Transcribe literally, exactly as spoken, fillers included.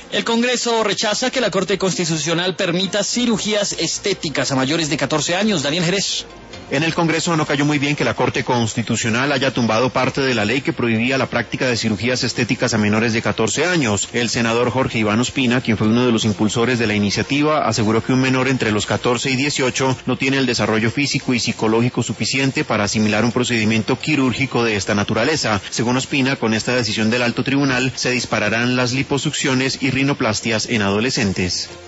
El Congreso rechaza que la Corte Constitucional permita cirugías estéticas a mayores de catorce años. Daniel Jerez. En el Congreso no cayó muy bien que la Corte Constitucional haya tumbado parte de la ley que prohibía la práctica de cirugías estéticas a menores de catorce años. El senador Jorge Iván Ospina, quien fue uno de los impulsores de la iniciativa, aseguró que un menor entre los catorce y dieciocho no tiene el desarrollo físico y psicológico suficiente para asimilar un procedimiento quirúrgico de esta naturaleza. Según Ospina, con esta decisión del alto tribunal se dispararán las liposucciones y rinoplastias en adolescentes.